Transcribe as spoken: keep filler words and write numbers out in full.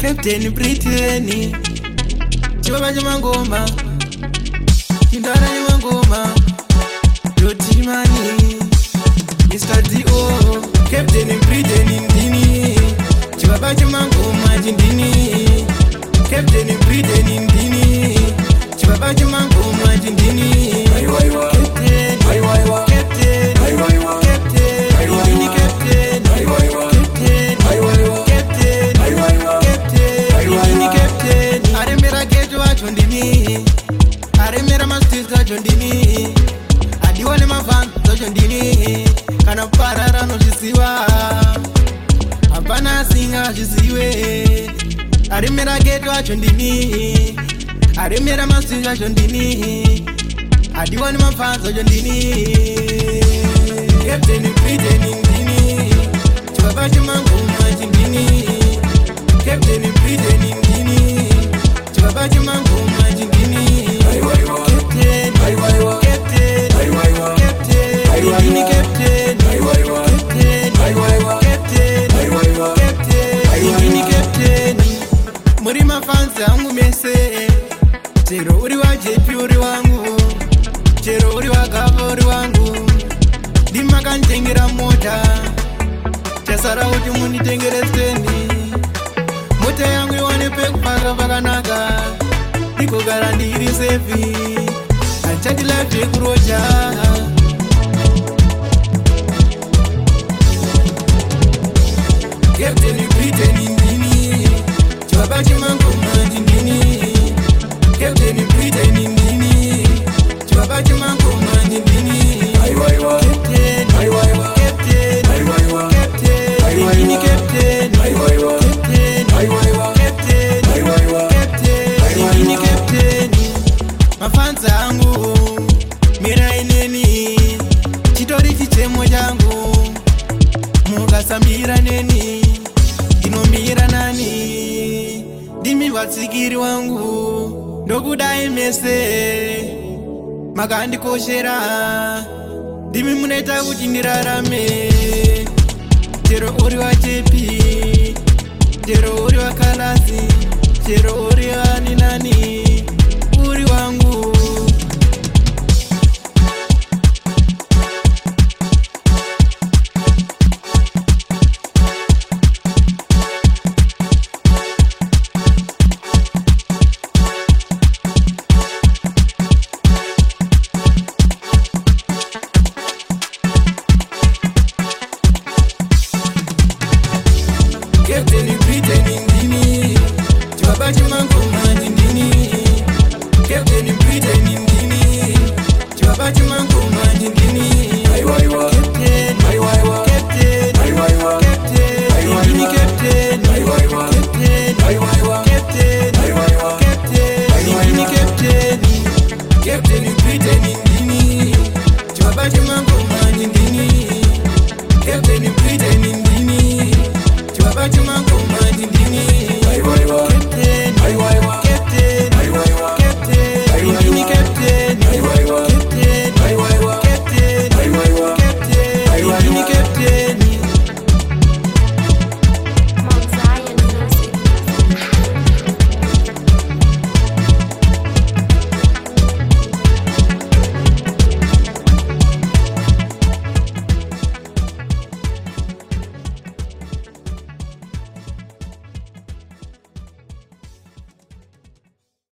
Captain Britain Chiva Mangoma Chindara Mangoma Yotimani Mister Dio Captain Britain Indini Chiva Mangoma Jindini Captain Britain Indini Chiva Mangoma Jindini Captain Captain Captain Indini Captain Captain Captain Captain Aremera geto achondini Aremera masters achondini Adiwane mafan achondini Kana parara no chisiwa Apana singa chisiwe Aremera geto achondini Aremera masters achondini Adiwane mafan achondini Captain Britain indini Chibaba chimangoma chindini Captain Britain indini Chibaba chimangoma chindini Captain Captain Captain indini Captain Captain Captain Captain indini Captain Muri mafansi angu mese Chero uri wa J P uri wangu Chero uri wa Gava uri wangu Dima kanjengera mota Chasara uti muni tengere stendi Mota yangu iwane peku paka paka naka Niko garandiri sefi Anchati life kuroja Captain Britain indini Chibaba chimangoma jindini Captain Britain indini Chibaba chimangoma jindini Captain Captain Captain indini Captain Captain Captain Captain indini Captain Mafanza angu Mira ineni Chitori chichemo jangu Mukasambira neni Inomira nani Dimi watsikiri wangu Ndokudai mese Makandi koshera Dimi muneta kuti ndirarame Chero uri wa J P Chero uri wa Kalasi Chero uri wa Ninani